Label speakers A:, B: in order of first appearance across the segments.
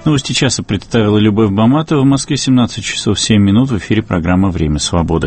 A: Новости часа представила Любовь Баматова. В Москве 17 часов 7 минут. В эфире программа «Время свободы».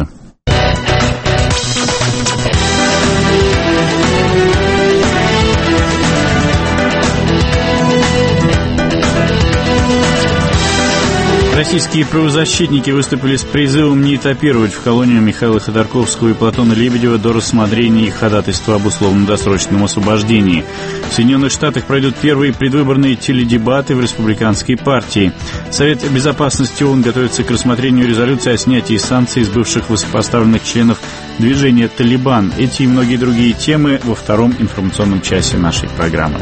A: Российские правозащитники выступили с призывом не этапировать в колонию Михаила Ходорковского и Платона Лебедева до рассмотрения их ходатайства об условно-досрочном освобождении. В Соединенных Штатах пройдут первые предвыборные теледебаты в республиканской партии. Совет безопасности ООН готовится к рассмотрению резолюции о снятии санкций с бывших высокопоставленных членов движения «Талибан». Эти и многие другие темы во втором информационном часе нашей программы.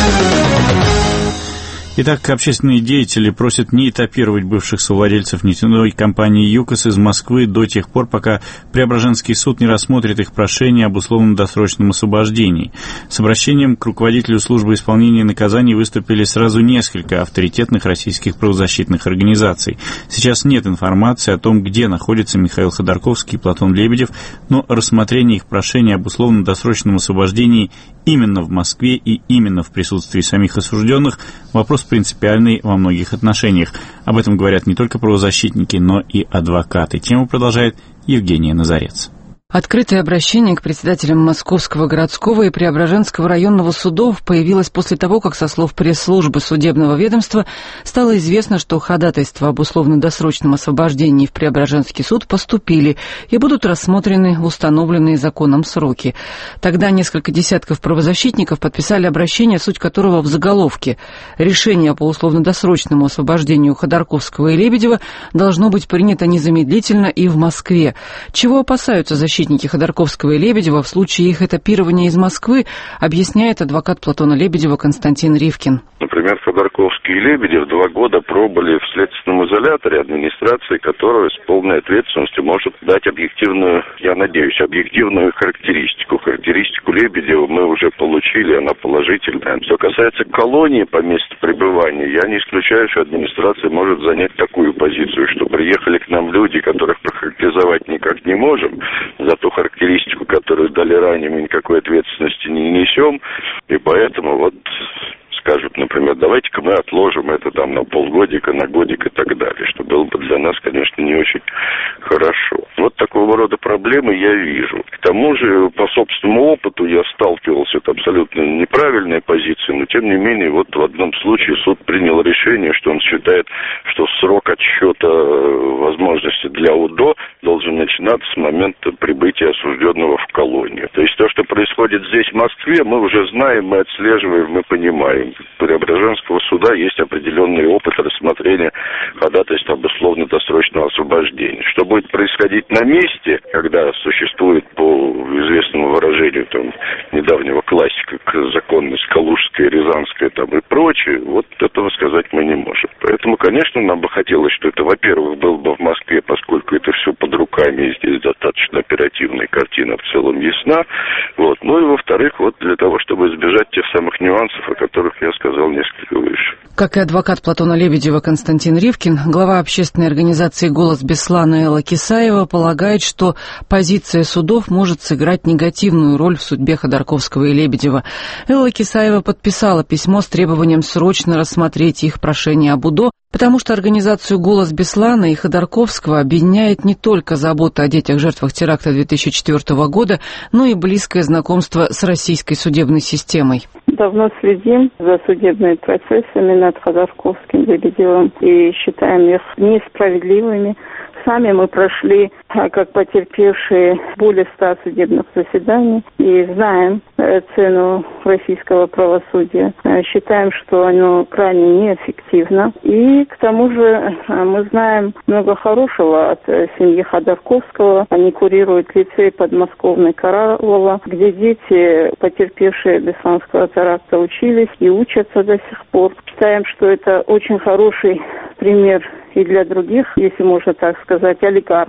A: Итак, общественные деятели просят не этапировать бывших совладельцев нефтяной компании «ЮКОС» из Москвы до тех пор, пока Преображенский суд не рассмотрит их прошение об условно-досрочном освобождении. С обращением к руководителю службы исполнения наказаний выступили сразу несколько авторитетных российских правозащитных организаций. Сейчас нет информации о том, где находятся Михаил Ходорковский и Платон Лебедев, но рассмотрение их прошения об условно-досрочном освобождении именно в Москве и именно в присутствии самих осужденных – вопрос принципиальный во многих отношениях. Об этом говорят не только правозащитники, но и адвокаты. Тему продолжает Евгения Назарец.
B: Открытое обращение к председателям Московского городского и Преображенского районного судов появилось после того, как со слов пресс-службы судебного ведомства стало известно, что ходатайства об условно-досрочном освобождении в Преображенский суд поступили и будут рассмотрены в установленные законом сроки. Тогда несколько десятков правозащитников подписали обращение, суть которого в заголовке. Решение по условно-досрочному освобождению Ходорковского и Лебедева должно быть принято незамедлительно и в Москве. Чего опасаются защитники Ходорковского и Лебедева в случае их этапирования из Москвы, объясняет адвокат Платона Лебедева Константин Ривкин.
C: Например, Ходорковский и Лебедев 2 года пробыли в следственном изоляторе, администрации которого с полной ответственностью может дать объективную, я надеюсь, объективную характеристику. Характеристику Лебедева мы уже получили, она положительная. Что касается колонии по месту пребывания, я не исключаю, что администрация может занять такую позицию, что приехали к нам люди, которых прохарактеризовать никак не можем, за ту характеристику, которую дали ранее, мы никакой ответственности не несем, и поэтому вот скажут, например, давайте-ка мы отложим это там на полгодика, на годик и так далее, что было бы для нас, конечно, не очень хорошо. Вот такого рода проблемы я вижу. К тому же, по собственному опыту я сталкивался с абсолютно неправильной позицией, но тем не менее, вот в одном случае суд принял решение, что он считает, что срок отсчета возможности для УДО должен начинаться с момента прибытия осужденного в колонию. То есть то, что происходит здесь, в Москве, мы уже знаем, мы отслеживаем, мы понимаем. Преображенского суда есть определенный опыт рассмотрения ходатайства об условно-досрочном освобождении. Что будет происходить на месте, когда существует, по известному выражению там, недавнего классика, законность Калужская, Рязанская там, и прочее, вот этого сказать мы не можем. Поэтому, конечно, нам бы хотелось, что это, во-первых, было бы в Москве, поскольку это все под руками, и здесь достаточно оперативная картина в целом ясна. Вот. Ну и, во-вторых, вот для того, чтобы избежать тех самых нюансов, о которых я сказал несколько выше.
B: Как и адвокат Платона Лебедева Константин Ривкин, глава общественной организации «Голос Беслана» Элла Кисаева полагает, что позиция судов может сыграть негативную роль в судьбе Ходорковского и Лебедева. Элла Кисаева подписала письмо с требованием срочно рассмотреть их прошение об УДО, потому что организацию «Голос Беслана» и Ходорковского объединяет не только забота о детях-жертвах теракта 2004 года, но и близкое знакомство с российской судебной системой.
D: Давно следим за судебными процессами над Ходорковским, Лебедевым и считаем их несправедливыми. Сами мы прошли, как потерпевшие, более 100 судебных заседаний и знаем цену российского правосудия. Считаем, что оно крайне неэффективно. И к тому же мы знаем много хорошего от семьи Ходорковского. Они курируют лицей подмосковный Караулова, где дети, потерпевшие Бесланского теракта, учились и учатся до сих пор. Считаем, что это очень хороший пример и для других, если можно так сказать, олигархов.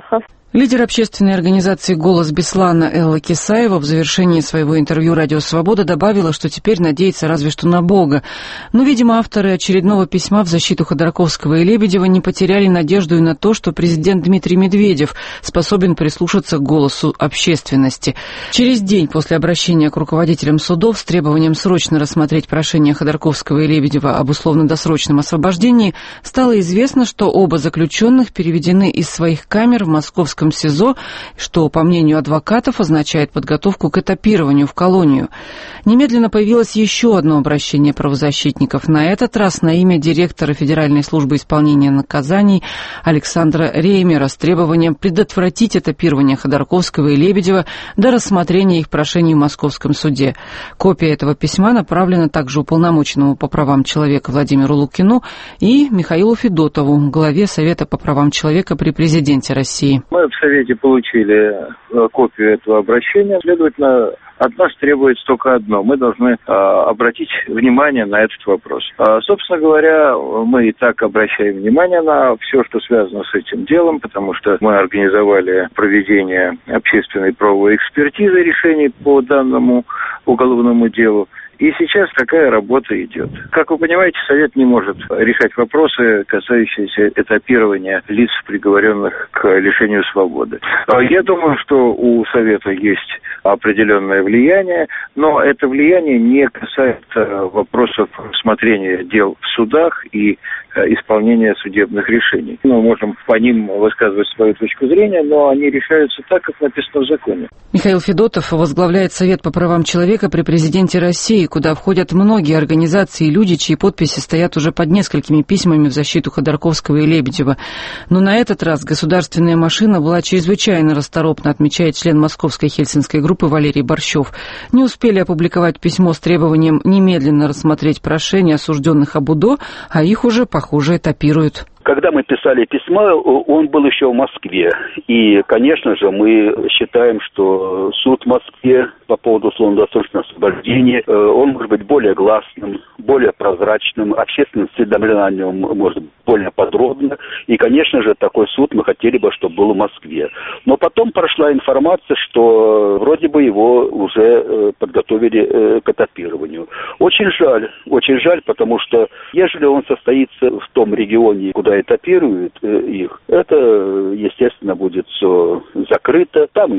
B: Лидер общественной организации «Голос Беслана» Элла Кисаева в завершении своего интервью «Радио Свобода» добавила, что теперь надеется разве что на Бога. Но, видимо, авторы очередного письма в защиту Ходорковского и Лебедева не потеряли надежду и на то, что президент Дмитрий Медведев способен прислушаться к голосу общественности. Через день после обращения к руководителям судов с требованием срочно рассмотреть прошение Ходорковского и Лебедева об условно-досрочном освобождении стало известно, что оба заключенных переведены из своих камер в Московском СИЗО, что, по мнению адвокатов, означает подготовку к этапированию в колонию. Немедленно появилось еще одно обращение правозащитников, на этот раз на имя директора Федеральной службы исполнения наказаний Александра Реймера с требованием предотвратить этапирование Ходорковского и Лебедева до рассмотрения их прошений в Московском суде. Копия этого письма направлена также уполномоченному по правам человека Владимиру Лукину и Михаилу Федотову, главе Совета по правам человека при президенте России.
E: Мы в Совете получили копию этого обращения. Следовательно, от нас требуется только одно. Мы должны обратить внимание на этот вопрос. Собственно говоря, мы и так обращаем внимание на все, что связано с этим делом, потому что мы организовали проведение общественной правовой экспертизы решений по данному уголовному делу. И сейчас такая работа идет. Как вы понимаете, Совет не может решать вопросы, касающиеся этапирования лиц, приговоренных к лишению свободы. Я думаю, что у Совета есть определенное влияние, но это влияние не касается вопросов рассмотрения дел в судах и исполнения судебных решений. Мы можем по ним высказывать свою точку зрения, но они решаются так, как написано в законе.
B: Михаил Федотов возглавляет Совет по правам человека при президенте России, куда входят многие организации и люди, чьи подписи стоят уже под несколькими письмами в защиту Ходорковского и Лебедева. Но на этот раз государственная машина была чрезвычайно расторопна, отмечает член Московской Хельсинской группы Валерий Борщев. Не успели опубликовать письмо с требованием немедленно рассмотреть прошение осужденных об УДО, а их уже, похоже, этапируют.
F: Когда мы писали письмо, он был еще в Москве. И, конечно же, мы считаем, что суд в Москве по поводу условно-досрочного освобождения, он может быть более гласным, более прозрачным, общественность осведомлена о нем может быть более подробно. И, конечно же, такой суд мы хотели бы, чтобы был в Москве. Но потом прошла информация, что вроде бы его уже подготовили к этапированию. Очень жаль, потому что ежели он состоится в том регионе, куда этапируют их, это, естественно, будет все закрыто. Там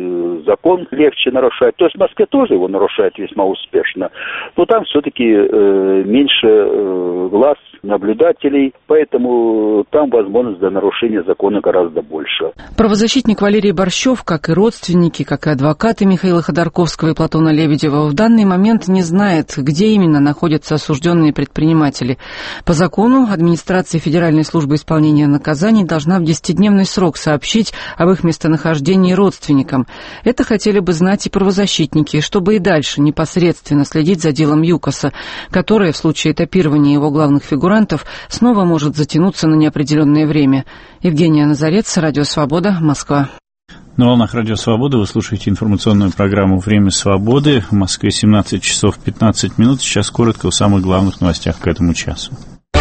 F: и закон легче нарушать. То есть в Москве тоже его нарушают весьма успешно. Но там все-таки меньше глаз наблюдателей, поэтому там возможность для нарушения закона гораздо больше.
B: Правозащитник Валерий Борщев, как и родственники, как и адвокаты Михаила Ходорковского и Платона Лебедева, в данный момент не знает, где именно находятся осужденные предприниматели. По закону администрация Федеральной службы исполнения наказаний должна в 10-дневный срок сообщить об их местонахождении родственникам. Это хотели бы знать и правозащитники, чтобы и дальше непосредственно следить за делом ЮКОСа, которое в случае этапирования его главных фигурантов снова может затянуться на неопределенное время. Евгения Назарец, Радио Свобода, Москва.
A: На волнах Радио Свобода вы слушаете информационную программу «Время свободы». В Москве 17 часов 15 минут. Сейчас коротко о самых главных новостях к этому часу.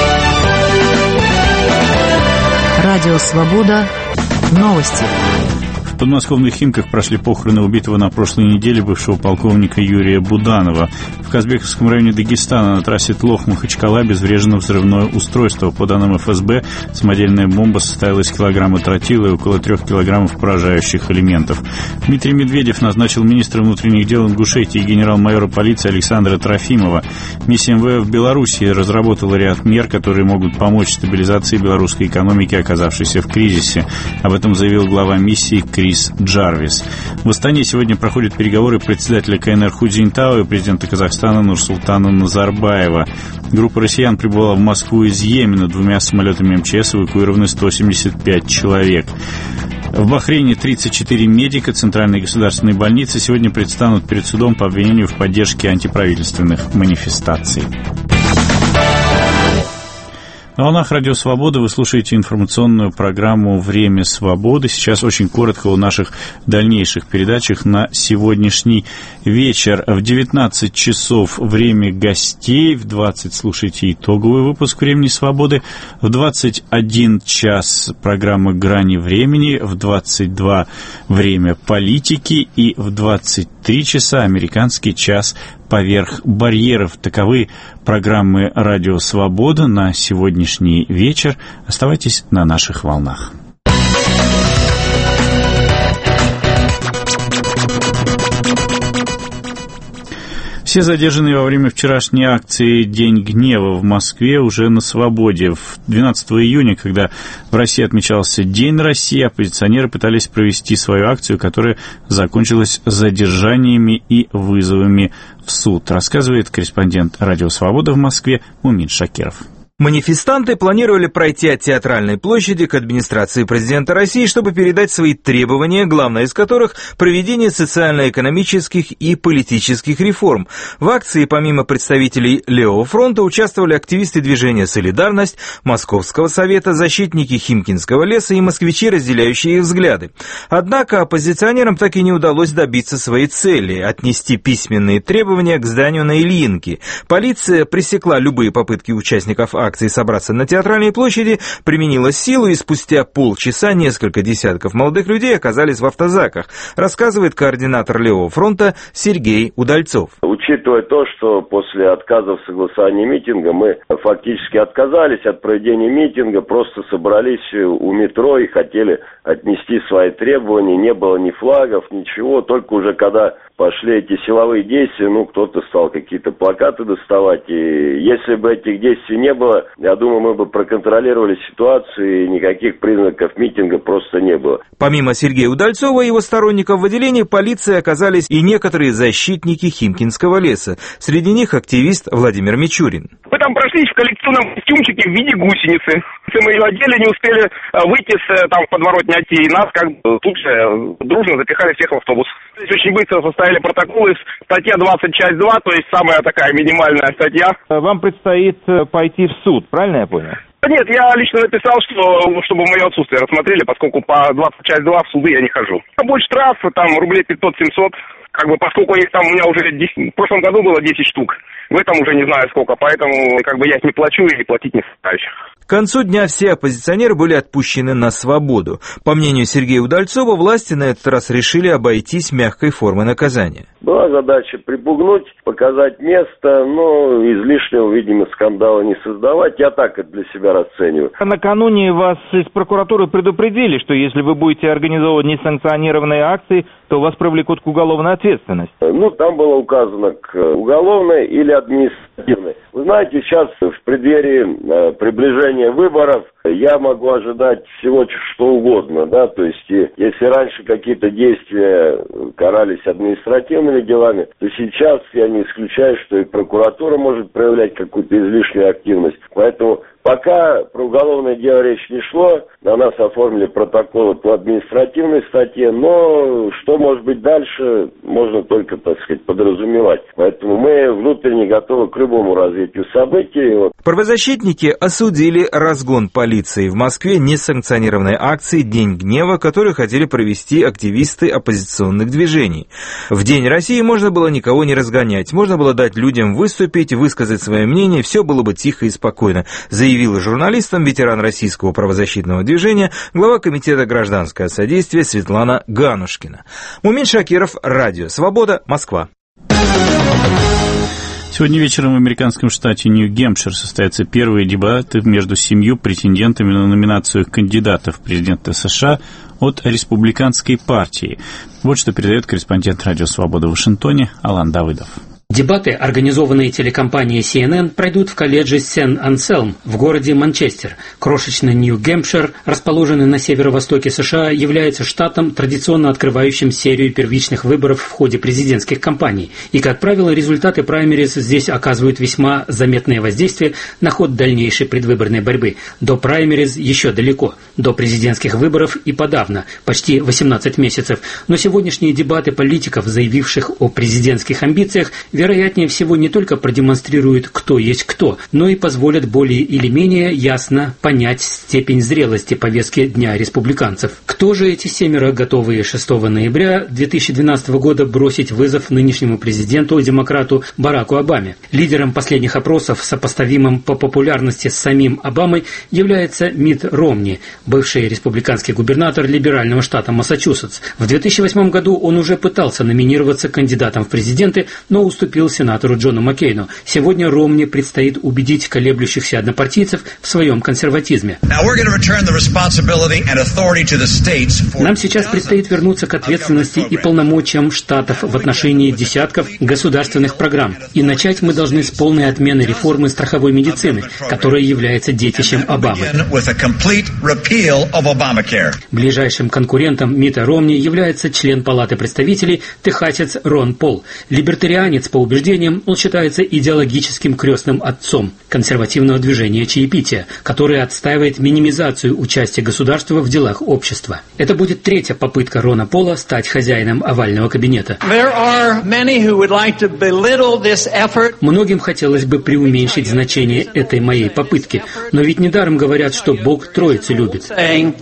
G: Радио Свобода. Новости.
A: В подмосковных Химках прошли похороны убитого на прошлой неделе бывшего полковника Юрия Буданова. В Казбековском районе Дагестана на трассе Тлох-Махачкала обезврежено взрывное устройство. По данным ФСБ, самодельная бомба состояла из килограмма тротила и около 3 килограммов поражающих элементов. Дмитрий Медведев назначил министра внутренних дел Ингушетии генерал-майора полиции Александра Трофимова. Миссия МВФ в Беларуси разработала ряд мер, которые могут помочь стабилизации белорусской экономики, оказавшейся в кризисе. Об этом заявил глава миссии Крис Джарвис. В Астане сегодня проходят переговоры председателя КНР Ху Цзиньтао и президента Казахстана Нурсултана Назарбаева. Группа россиян прибыла в Москву из Йемена. 2 самолетами МЧС эвакуированы 175 человек. В Бахрейне 34 медика Центральной государственной больницы сегодня предстанут перед судом по обвинению в поддержке антиправительственных манифестаций. На волнах Радио Свобода вы слушаете информационную программу «Время свободы». Сейчас очень коротко о наших дальнейших передачах на сегодняшний вечер. В 19 часов время гостей, в 20 слушайте итоговый выпуск «Времени свободы», в 21 час программа «Грани времени», в 22 время политики и в 23 часа американский час «Поверх барьеров». Таковы программы «Радио Свобода» на сегодняшний вечер. Оставайтесь на наших волнах. Все задержанные во время вчерашней акции «День гнева» в Москве уже на свободе. 12 июня, когда в России отмечался День России, оппозиционеры пытались провести свою акцию, которая закончилась задержаниями и вызовами в суд, рассказывает корреспондент «Радио Свобода» в Москве Мумин Шакиров.
H: Манифестанты планировали пройти от Театральной площади к администрации президента России, чтобы передать свои требования, главное из которых – проведение социально-экономических и политических реформ. В акции помимо представителей Левого фронта участвовали активисты движения «Солидарность», Московского совета, защитники Химкинского леса и москвичи, разделяющие их взгляды. Однако оппозиционерам так и не удалось добиться своей цели – отнести письменные требования к зданию на Ильинке. Полиция пресекла любые попытки участников акции собраться на Театральной площади, применила силу, и спустя полчаса несколько десятков молодых людей оказались в автозаках, рассказывает координатор Левого фронта Сергей Удальцов.
C: Учитывая то, что после отказа в согласовании митинга мы фактически отказались от проведения митинга, просто собрались у метро и хотели отнести свои требования, не было ни флагов, ничего, только уже когда пошли эти силовые действия, кто-то стал какие-то плакаты доставать, и если бы этих действий не было, я думаю, мы бы проконтролировали ситуацию, и никаких признаков митинга просто не было.
H: Помимо Сергея Удальцова и его сторонников в отделении полиции оказались и некоторые защитники Химкинского леса. Среди них активист Владимир Мичурин.
I: Мы там прошлись в коллекционном костюмчике в виде гусеницы. Мы ее одели, не успели выйти в подворотни и нас тут же дружно запихали всех в автобус. Здесь очень быстро составили протоколы, статья 20, часть 2, то есть самая такая минимальная статья.
H: Вам предстоит пойти в суд, правильно я понял?
I: Нет, я лично написал, чтобы мое отсутствие рассмотрели, поскольку по 20, часть 2 в суды я не хожу. Будет штраф, рублей 500-700. Поскольку их там у меня уже в прошлом году было 10 штук, в этом уже не знаю сколько, поэтому я их не плачу и платить не собираюсь.
H: К концу дня все оппозиционеры были отпущены на свободу. По мнению Сергея Удальцова, власти на этот раз решили обойтись мягкой формой наказания.
C: Была задача припугнуть, показать место, но излишнего, видимо, скандала не создавать. Я так это для себя расцениваю.
H: Накануне вас из прокуратуры предупредили, что если вы будете организовывать несанкционированные акции, то вас привлекут к уголовной ответственности.
C: Там было указано к уголовной или административной. Вы знаете, сейчас в преддверии приближения выборов я могу ожидать всего что угодно, то есть если раньше какие-то действия карались административными делами, то сейчас я не исключаю, что и прокуратура может проявлять какую-то излишнюю активность. Поэтому пока про уголовное дело речь не шло, на нас оформили протоколы по административной статье, но что может быть дальше, можно только, подразумевать. Поэтому мы внутренне готовы к любому развитию событий.
H: Правозащитники осудили разгон полиции в Москве несанкционированной акции «День гнева», которую хотели провести активисты оппозиционных движений. В День России можно было никого не разгонять, можно было дать людям выступить, высказать свое мнение, все было бы тихо и спокойно, заявила журналистам ветеран российского правозащитного движения, глава комитета «Гражданское содействие» Светлана Ганушкина. Мумин Шакиров, Радио Свобода, Москва.
A: Сегодня вечером в американском штате Нью-Гэмпшир состоятся первые дебаты между 7 претендентами на номинацию кандидатов в президенты США от республиканской партии. Вот что передает корреспондент Радио Свобода в Вашингтоне Алан Давыдов.
J: Дебаты, организованные телекомпанией CNN, пройдут в колледже Сент-Ансельм в городе Манчестер. Крошечный Нью-Гэмпшир, расположенный на северо-востоке США, является штатом, традиционно открывающим серию первичных выборов в ходе президентских кампаний. И, как правило, результаты праймериз здесь оказывают весьма заметное воздействие на ход дальнейшей предвыборной борьбы. До праймериз еще далеко, до президентских выборов и подавно, почти 18 месяцев. Но сегодняшние дебаты политиков, заявивших о президентских амбициях, вероятнее всего, не только продемонстрируют, кто есть кто, но и позволят более или менее ясно понять степень зрелости повестки Дня республиканцев. Кто же эти 7, готовые 6 ноября 2012 года бросить вызов нынешнему президенту-демократу Бараку Обаме? Лидером последних опросов, сопоставимым по популярности с самим Обамой, является Митт Ромни, бывший республиканский губернатор либерального штата Массачусетс. В 2008 году он уже пытался номинироваться кандидатом в президенты, но уступил сенатору Джону Маккейну. Сегодня Ромни предстоит убедить колеблющихся однопартийцев в своем консерватизме. Нам сейчас предстоит вернуться к ответственности и полномочиям штатов в отношении десятков государственных программ. И начать мы должны с полной отмены реформы страховой медицины, которая является детищем Обамы. Ближайшим конкурентом Митта Ромни является член Палаты представителей техасец Рон Пол. Либертарианец по убеждениям, он считается идеологическим крестным отцом консервативного движения чаепития, которое отстаивает минимизацию участия государства в делах общества. Это будет 3-я попытка Рона Пола стать хозяином овального кабинета. Многим хотелось бы преуменьшить значение этой моей попытки, но ведь недаром говорят, что Бог Троицу любит.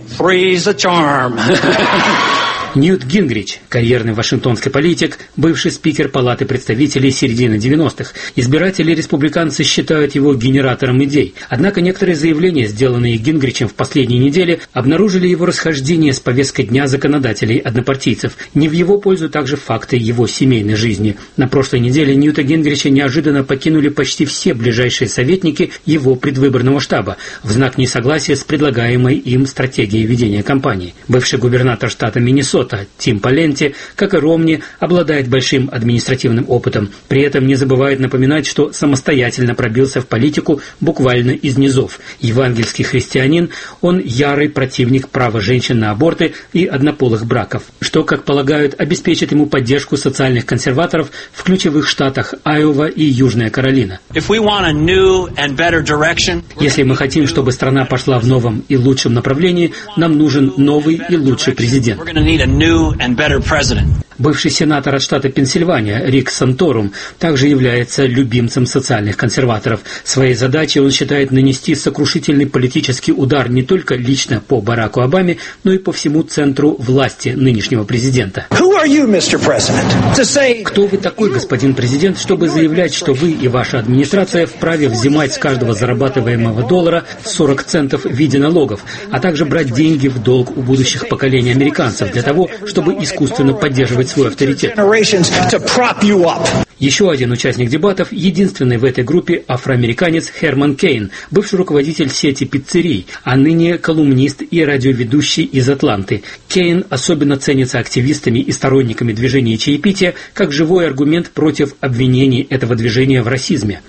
J: Ньют Гингрич, карьерный вашингтонский политик, бывший спикер Палаты представителей середины 90-х. Избиратели-республиканцы считают его генератором идей. Однако некоторые заявления, сделанные Гингричем в последние недели, обнаружили его расхождение с повесткой дня законодателей-однопартийцев. Не в его пользу также факты его семейной жизни. На прошлой неделе Ньюта Гингрича неожиданно покинули почти все ближайшие советники его предвыборного штаба в знак несогласия с предлагаемой им стратегией ведения кампании. Бывший губернатор штата Миннесота Тим Паленти, как и Ромни, обладает большим административным опытом. При этом не забывает напоминать, что самостоятельно пробился в политику буквально из низов. Евангельский христианин, он ярый противник права женщин на аборты и однополых браков, что, как полагают, обеспечит ему поддержку социальных консерваторов в ключевых штатах Айова и Южная Каролина. Если мы хотим, чтобы страна пошла в новом и лучшем направлении, нам нужен новый и лучший президент. Бывший сенатор от штата Пенсильвания Рик Санторум также является любимцем социальных консерваторов. Своей задачей он считает нанести сокрушительный политический удар не только лично по Бараку Обаме, но и по всему центру власти нынешнего президента. Кто вы такой, господин президент, чтобы заявлять, что вы и ваша администрация вправе взимать с каждого зарабатываемого доллара 40 центов в виде налогов, а также брать деньги в долг у будущих поколений американцев для того, чтобы искусственно поддерживать свой авторитет. Еще один участник дебатов, единственный в этой группе афроамериканец Херман Кейн, бывший руководитель сети пиццерий, а ныне колумнист и радиоведущий из Атланты. Кейн особенно ценится активистами и сторонниками движения чаепития как живой аргумент против обвинений этого движения в расизме.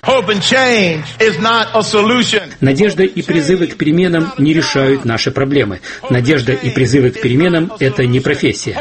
J: Надежда и призывы к переменам не решают наши проблемы. Надежда и призывы к переменам – это не профессия.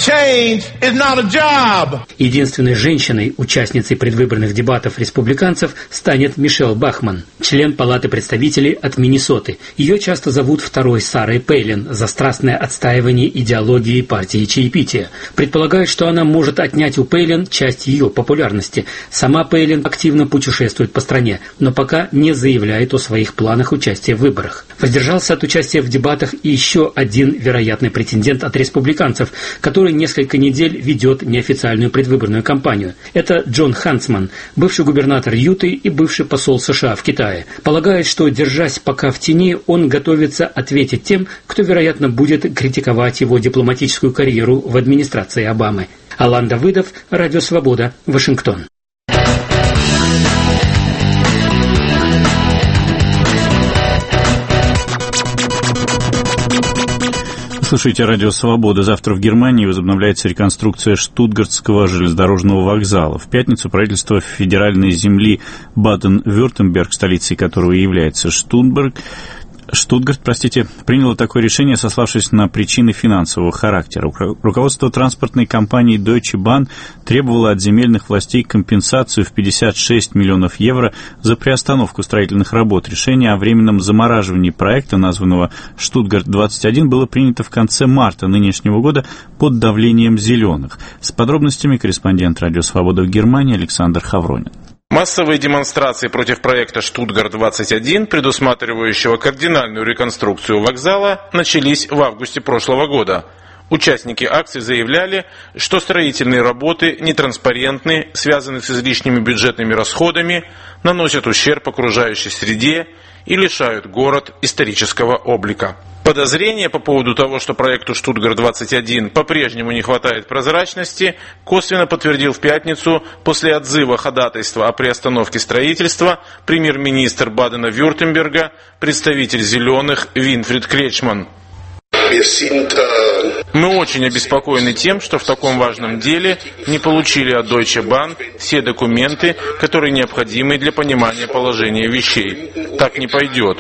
J: Единственной женщиной, участницей предвыборных дебатов республиканцев, станет Мишель Бахман, член Палаты представителей от Миннесоты. Ее часто зовут второй Сарой Пейлин за страстное отстаивание идеологии партии чаепития. Предполагают, что она может отнять у Пейлин часть ее популярности. Сама Пейлин активно путешествует по стране, но пока не заявляет о своих планах участия в выборах. Воздержался от участия в дебатах и еще один вероятный претендент от республиканцев, который несколько недель ведет неофициальную предвыборную кампанию. Это Джон Хантсман, бывший губернатор Юты и бывший посол США в Китае. Полагает, что, держась пока в тени, он готовится ответить тем, кто, вероятно, будет критиковать его дипломатическую карьеру в администрации Обамы. Алан Давыдов, Радио Свобода, Вашингтон.
A: Слушайте Радио Свобода. Завтра в Германии возобновляется реконструкция Штутгартского железнодорожного вокзала. В пятницу правительство федеральной земли Баден-Вюртемберг, столицей которого является Штутгарт, Штутгарт, принял такое решение, сославшись на причины финансового характера. Руководство транспортной компании Deutsche Bahn требовало от земельных властей компенсацию в 56 миллионов евро за приостановку строительных работ. Решение о временном замораживании проекта, названного «Штутгарт-21», было принято в конце марта нынешнего года под давлением «зеленых». С подробностями корреспондент «Радио Свобода» в Германии Александр Хавронин.
K: Массовые демонстрации против проекта «Штутгарт-21», предусматривающего кардинальную реконструкцию вокзала, начались в августе прошлого года. Участники акций заявляли, что строительные работы нетранспарентны, связаны с излишними бюджетными расходами, наносят ущерб окружающей среде и лишают город исторического облика. Подозрение по поводу того, что проекту «Штутгарт-21» по-прежнему не хватает прозрачности, косвенно подтвердил в пятницу после отзыва ходатайства о приостановке строительства премьер-министр Бадена-Вюртемберга, представитель «Зеленых» Винфрид Кречман. Мы очень обеспокоены тем, что в таком важном деле не получили от Deutsche Bahn все документы, которые необходимы для понимания положения вещей. Так не пойдет.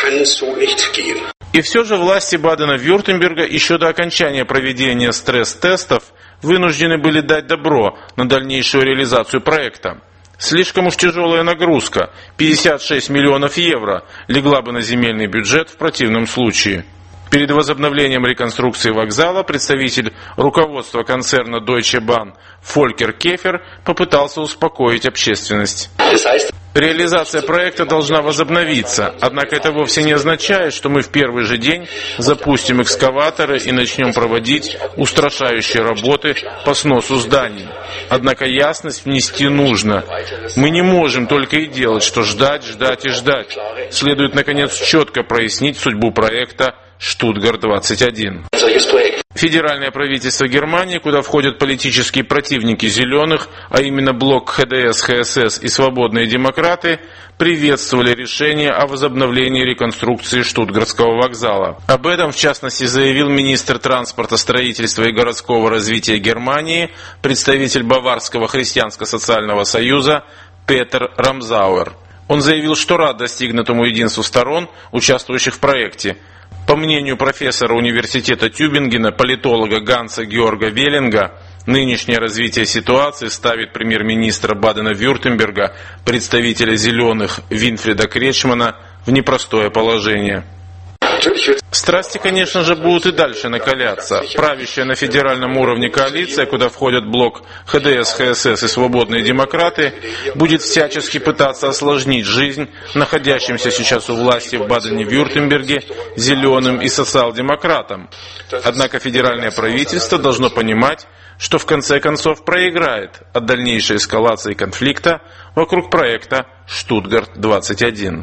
K: И все же власти Бадена-Вюртемберга еще до окончания проведения стресс-тестов вынуждены были дать добро на дальнейшую реализацию проекта. Слишком уж тяжелая нагрузка, 56 миллионов евро, легла бы на земельный бюджет в противном случае. Перед возобновлением реконструкции вокзала представитель руководства концерна Deutsche Bahn Фолькер Кефер попытался успокоить общественность. Реализация проекта должна возобновиться, однако это вовсе не означает, что мы в первый же день запустим экскаваторы и начнем проводить устрашающие работы по сносу зданий. Однако ясность внести нужно. Мы не можем только и делать, что ждать, ждать и ждать. Следует, наконец, четко прояснить судьбу проекта «Штутгарт-21». Федеральное правительство Германии, куда входят политические противники «Зеленых», а именно блок ХДС, ХСС и «Свободные демократы», приветствовали решение о возобновлении реконструкции Штутгартского вокзала. Об этом, в частности, заявил министр транспорта, строительства и городского развития Германии, представитель Баварского христианско-социального союза Петер Рамзауэр. Он заявил, что рад достигнутому единству сторон, участвующих в проекте. По мнению профессора университета Тюбингена, политолога Ганса Георга Веллинга, нынешнее развитие ситуации ставит премьер-министра Бадена-Вюртемберга, представителя «Зеленых» Винфрида Кречмана, в непростое положение. Страсти, конечно же, будут и дальше накаляться. Правящая на федеральном уровне коалиция, куда входят блок ХДС, ХСС и «Свободные демократы», будет всячески пытаться осложнить жизнь находящимся сейчас у власти в Бадене-Вюртемберге «Зеленым» и социал-демократам. Однако федеральное правительство должно понимать, что в конце концов проиграет от дальнейшей эскалации конфликта вокруг проекта «Штутгарт-21».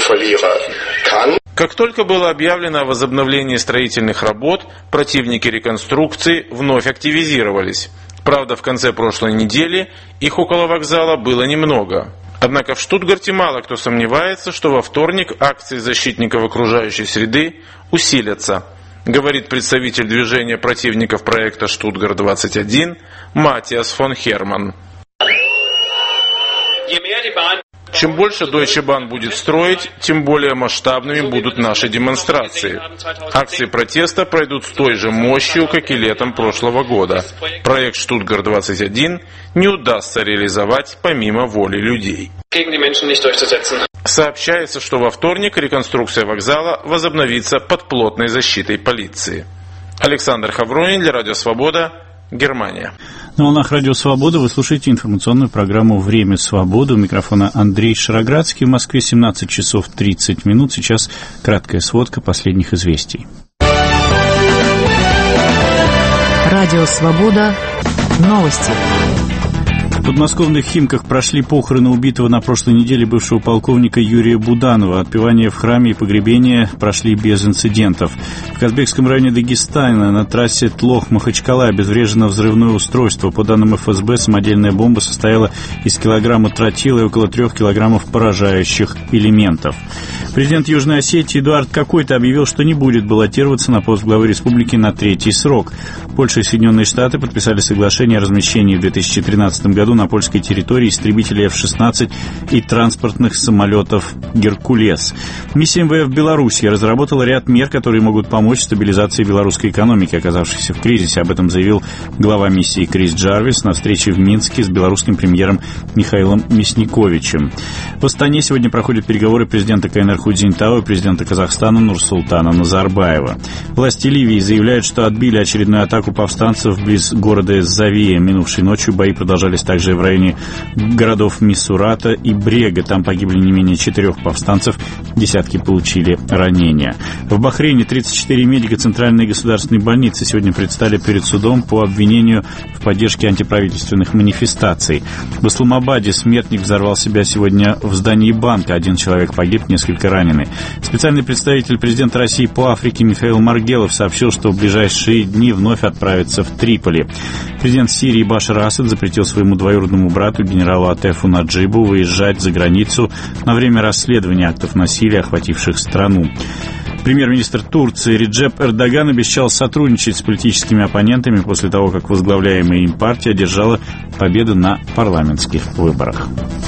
K: Как только было объявлено о возобновлении строительных работ, противники реконструкции вновь активизировались. Правда, в конце прошлой недели их около вокзала было немного. Однако в Штутгарте мало кто сомневается, что во вторник акции защитников окружающей среды усилятся, говорит представитель движения противников проекта «Штутгарт-21» Матиас фон Херман. Чем больше Deutsche Bahn будет строить, тем более масштабными будут наши демонстрации. Акции протеста пройдут с той же мощью, как и летом прошлого года. Проект «Штутгарт-21» не удастся реализовать помимо воли людей. Сообщается, что во вторник реконструкция вокзала возобновится под плотной защитой полиции. Александр Хавронин для Радио Свобода, Германия.
A: На волнах Радио Свобода вы слушаете информационную программу «Время свободы». У микрофона Андрей Шароградский. В Москве 17 часов 30 минут. Сейчас краткая сводка последних известий.
G: Радио Свобода. Новости.
A: В подмосковных Химках прошли похороны убитого на прошлой неделе бывшего полковника Юрия Буданова. Отпевание в храме и погребение прошли без инцидентов. В Казбекском районе Дагестана на трассе Тлох-Махачкала обезврежено взрывное устройство. По данным ФСБ, самодельная бомба состояла из килограмма тротила и около 3 килограммов поражающих элементов. Президент Южной Осетии Эдуард Какойто объявил, что не будет баллотироваться на пост главы республики на 3-й срок. Польша и Соединенные Штаты подписали соглашение о размещении в 2013 году году на польской территории истребители F-16 и транспортных самолетов «Геркулес». Миссия МВФ в Беларуси разработала ряд мер, которые могут помочь стабилизации белорусской экономики, оказавшейся в кризисе. Об этом заявил глава миссии Крис Джарвис на встрече в Минске с белорусским премьером Михаилом Мясниковичем. В Астане сегодня проходят переговоры президента КНР Худзинтау и президента Казахстана Нурсултана Назарбаева. Власти Ливии заявляют, что отбили очередную атаку повстанцев близ города Завия. Минувшей ночью бои продолжались также в районе городов Мисурата и Брега. Там погибли не менее 4 повстанцев, десятки получили ранения. В Бахрейне 34 медика Центральной государственной больницы сегодня предстали перед судом по обвинению в поддержке антиправительственных манифестаций. В Исламабаде смертник взорвал себя сегодня в здании банка. 1 человек погиб, несколько ранены. Специальный представитель президента России по Африке Михаил Маргелов сообщил, что в ближайшие дни вновь отправится в Триполи. Президент Сирии Башар Асад запретил своему двоюродному брату, генералу Атефу Наджибу, выезжать за границу на время расследования актов насилия, охвативших страну. Премьер-министр Турции Реджеп Эрдоган обещал сотрудничать с политическими оппонентами после того, как возглавляемая им партия одержала победу на парламентских выборах.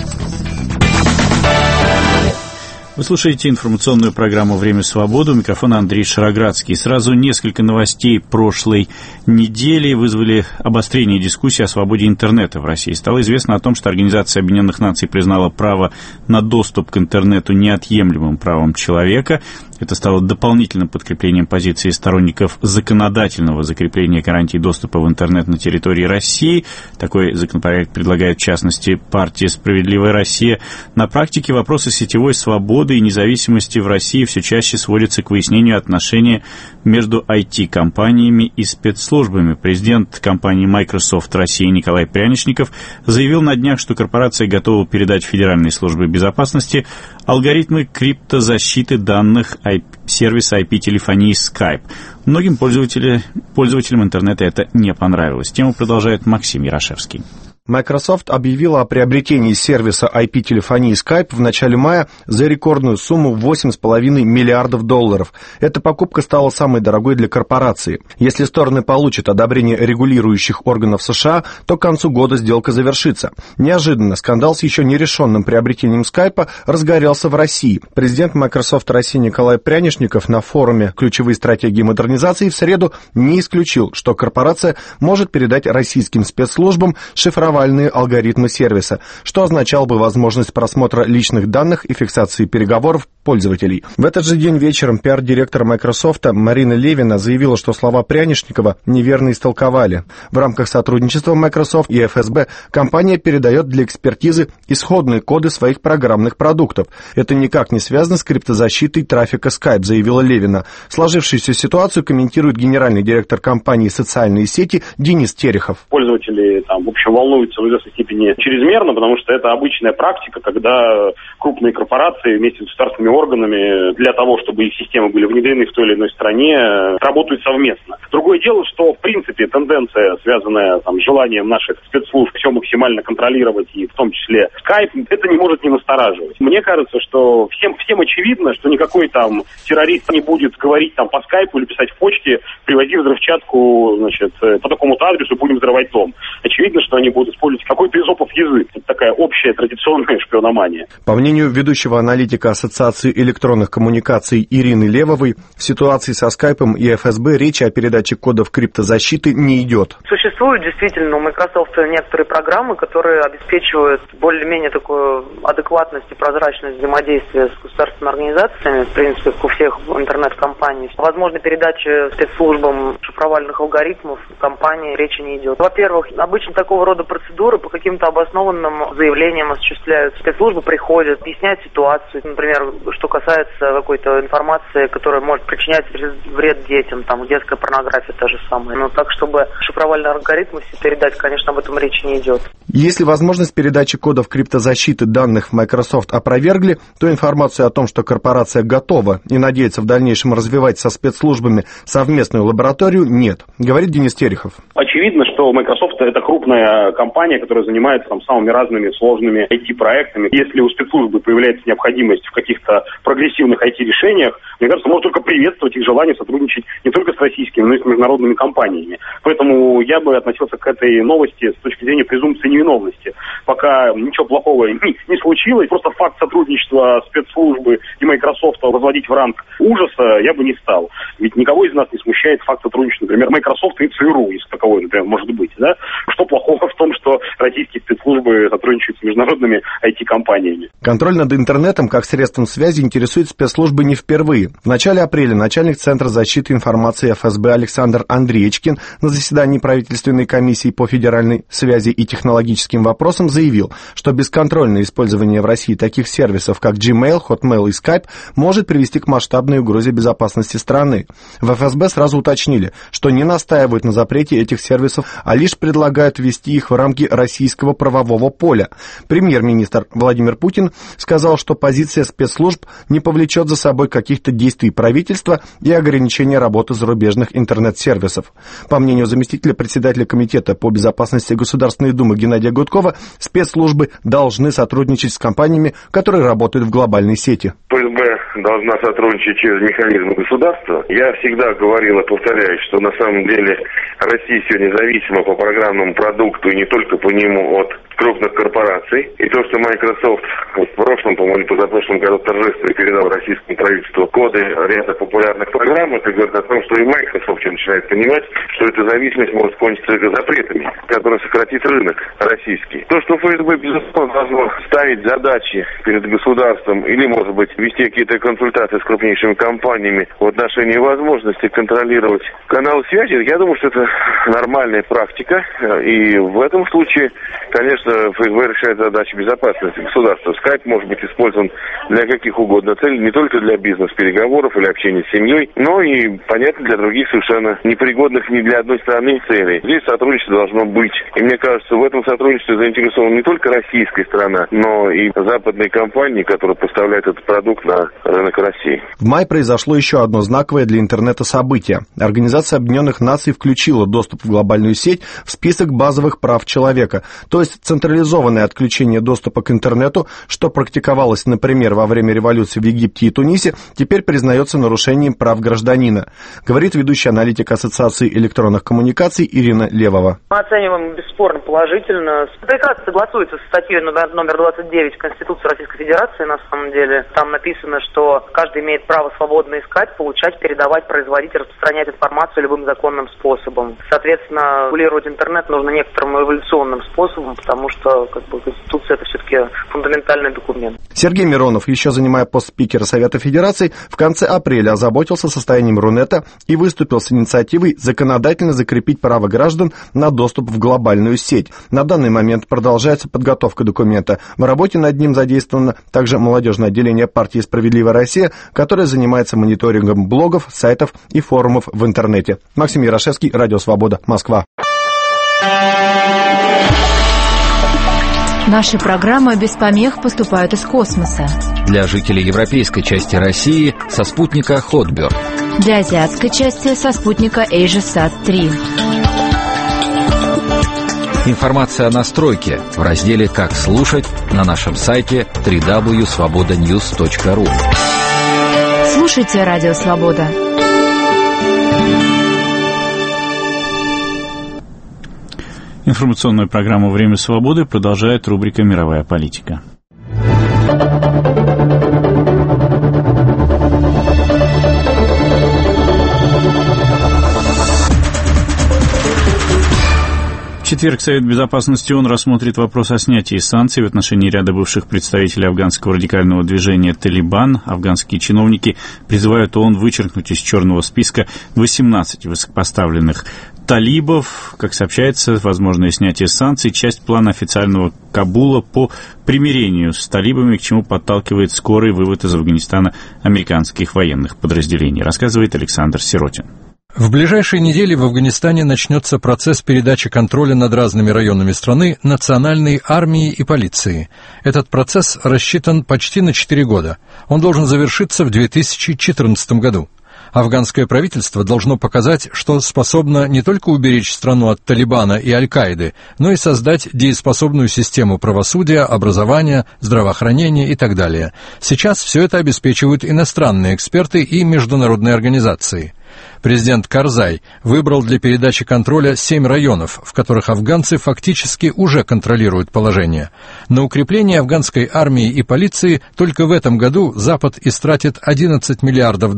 A: Вы слушаете информационную программу «Время свободы». У микрофона Андрей Шароградский. Сразу несколько новостей прошлой недели вызвали обострение дискуссии о свободе интернета в России. Стало известно о том, что Организация Объединенных Наций признала право на доступ к интернету неотъемлемым правом человека. Это стало дополнительным подкреплением позиции сторонников законодательного закрепления гарантий доступа в интернет на территории России. Такой законопроект предлагает, в частности, партия «Справедливая Россия». На практике вопросы сетевой свободы и независимости в России все чаще сводятся к выяснению отношений между IT-компаниями и спецслужбами. Президент компании Microsoft России Николай Пряничников заявил на днях, что корпорация готова передать Федеральной службе безопасности алгоритмы криптозащиты данных сервиса IP-телефонии Skype. Многим пользователям интернета это не понравилось. Тему продолжает Максим Ярошевский.
L: Microsoft объявила о приобретении сервиса IP-телефонии Skype в начале мая за рекордную сумму в $8,5 миллиардов. Эта покупка стала самой дорогой для корпорации. Если стороны получат одобрение регулирующих органов США, то к концу года сделка завершится. Неожиданно скандал с еще нерешенным приобретением Skype разгорелся в России. Президент Microsoft России Николай Пряничников на форуме «Ключевые стратегии модернизации» в среду не исключил, что корпорация может передать российским спецслужбам шифровальные алгоритмы сервиса, что означало бы возможность просмотра личных данных и фиксации переговоров пользователей. В этот же день вечером пиар-директор Microsoft Марина Левина заявила, что слова Пряничникова неверно истолковали. В рамках сотрудничества Microsoft и ФСБ компания передает для экспертизы исходные коды своих программных продуктов. Это никак не связано с криптозащитой трафика Skype, заявила Левина. Сложившуюся ситуацию комментирует генеральный директор компании «Социальные сети» Денис Терехов.
M: Пользователи в общем волнуются в известной степени чрезмерно, потому что это обычная практика, когда крупные корпорации вместе с государственными органами для того, чтобы их системы были внедрены в той или иной стране, работают совместно. Другое дело, что в принципе тенденция, связанная с желанием наших спецслужб все максимально контролировать, и в том числе Skype, это не может не настораживать. Мне кажется, что всем очевидно, что никакой террорист не будет говорить по скайпу или писать в почте: привози взрывчатку, по такому-то адресу, будем взрывать дом. Очевидно, что они будут использовать какой-то эзопов язык. Это такая общая традиционная шпиономания.
L: По мнению ведущего аналитика Ассоциации электронных коммуникаций Ирины Левовой, в ситуации со Скайпом и ФСБ речи о передаче кодов криптозащиты не идет.
N: Существуют действительно у Microsoft некоторые программы, которые обеспечивают более-менее такую адекватность и прозрачность взаимодействия с государственными организациями, в принципе, у всех интернет-компаний. Возможно, передача спецслужбам шифровальных алгоритмов компании речи не идет. Во-первых, обычно такого рода процедуры по каким-то обоснованным заявлениям осуществляют. Спецслужбы приходят, объясняют ситуацию. Например, что касается какой-то информации, которая может причинять вред детям, детская порнография та же самая. Но так, чтобы шифровальные алгоритмы все передать, конечно, об этом речи не идет.
L: Если возможность передачи кодов криптозащиты данных в Microsoft опровергли, то информацию о том, что корпорация готова и надеется в дальнейшем развивать со спецслужбами совместную лабораторию, нет, говорит Денис Терехов.
M: Очевидно, что Microsoft — это крупная компания, которая занимается самыми разными сложными IT-проектами. Если у спецслужбы появляется необходимость в каких-то каких-то прогрессивных IT-решениях, мне кажется, можно только приветствовать их желание сотрудничать не только с российскими, но и с международными компаниями. Поэтому я бы относился к этой новости с точки зрения презумпции невиновности. Пока ничего плохого не случилось, просто факт сотрудничества спецслужбы и Microsoft возводить в ранг ужаса я бы не стал. Ведь никого из нас не смущает факт сотрудничества, например, Microsoft и ЦРУ, если таковой, например, может быть. Да? Что плохого в том, что российские спецслужбы сотрудничают с международными IT-компаниями?
L: Контроль над интернетом как средством связи интересует спецслужбы не впервые. В начале апреля начальник Центра защиты информации ФСБ Александр Андреечкин на заседании правительственной комиссии по федеральной связи и технологическим вопросам заявил, что бесконтрольное использование в России таких сервисов, как Gmail, Hotmail и Skype, может привести к масштабной угрозе безопасности страны. В ФСБ сразу уточнили, что не настаивают на запрете этих сервисов, а лишь предлагают ввести их в рамки российского правового поля. Премьер-министр Владимир Путин сказал, что позиция спецслужб не повлечет за собой каких-то действий правительства и ограничения работы зарубежных интернет-сервисов. По мнению заместителя председателя Комитета по безопасности Государственной Думы Геннадия Гудкова, спецслужбы должны сотрудничать с компаниями, которые работают в глобальной сети.
C: ФСБ должна сотрудничать через механизмы государства. Я всегда говорил и повторяю, что на самом деле Россия сегодня зависима по программному продукту и не только по нему от крупных корпораций. И то, что Microsoft в прошлом, по-моему, позапрошлом году торжественно передал российскому правительству коды ряда популярных программ, это говорит о том, что и Microsoft начинает понимать, что эта зависимость может кончиться запретами, которые сократит рынок российский. То, что ФСБ, безусловно, должно ставить задачи перед государством или, может быть, вести какие-то консультации с крупнейшими компаниями в отношении возможности контролировать каналы связи, я думаю, что это нормальная практика. И в этом случае, конечно, ФСБ решает задачи безопасности государства. Skype может быть использован для каких угодно целей, не только для бизнес-переговоров или общения с семьей, но и, понятно, для других совершенно непригодных ни для одной страны целей. Здесь сотрудничество должно быть. И мне кажется, в этом сотрудничестве заинтересована не только российская страна, но и западные компании, которые поставляют этот продукт на рынок России.
L: В мае произошло еще одно знаковое для интернета событие. Организация Объединенных Наций включила доступ в глобальную сеть в список базовых прав человека, то есть централизованное отключение доступа к интернету, что практиковалось, например, во время революции в Египте и Тунисе, теперь признается нарушением прав гражданина, говорит ведущий аналитик Ассоциации электронных коммуникаций Ирина Левова.
N: Мы оцениваем бесспорно положительно. Прекрасно согласуется с статьей номер 29 Конституции Российской Федерации, на самом деле. Там написано, что каждый имеет право свободно искать, получать, передавать, производить, распространять информацию любым законным способом. Соответственно, регулировать интернет нужно некоторым эволюционным способом, потому что Конституция — это все-таки фундаментальный документ.
L: Сергей Миронов, еще занимая пост спикера Совета Федерации, в конце апреля озаботился состоянием Рунета и выступил с инициативой законодательно закрепить право граждан на доступ в глобальную сеть. На данный момент продолжается подготовка документа. В работе над ним задействовано также молодежное отделение партии «Справедливая Россия», которое занимается мониторингом блогов, сайтов и форумов в интернете. Максим Ярошевский, Радио Свобода, Москва.
G: Наши программы без помех поступают из космоса.
O: Для жителей европейской части России со спутника Hotbird.
G: Для азиатской части со спутника AsiaSat-3.
O: Информация о настройке в разделе «Как слушать» на нашем сайте www.svobodanews.ru.
G: Слушайте Радио Свобода.
A: Информационную программу «Время свободы» продолжает рубрика «Мировая политика». В четверг Совет Безопасности ООН рассмотрит вопрос о снятии санкций в отношении ряда бывших представителей афганского радикального движения «Талибан». Афганские чиновники призывают ООН вычеркнуть из черного списка 18 высокопоставленных талибов. Как сообщается, возможное снятие санкций – часть плана официального Кабула по примирению с талибами, к чему подталкивает скорый вывод из Афганистана американских военных подразделений, рассказывает Александр Сиротин.
P: В ближайшие недели в Афганистане начнется процесс передачи контроля над разными районами страны национальной армии и полиции. Этот процесс рассчитан почти на 4 года. Он должен завершиться в 2014 году. Афганское правительство должно показать, что способно не только уберечь страну от Талибана и Аль-Каиды, но и создать дееспособную систему правосудия, образования, здравоохранения и так далее. Сейчас все это обеспечивают иностранные эксперты и международные организации. Президент Карзай выбрал для передачи контроля 7 районов, в которых афганцы фактически уже контролируют положение. На укрепление афганской армии и полиции только в этом году Запад истратит $11 миллиардов.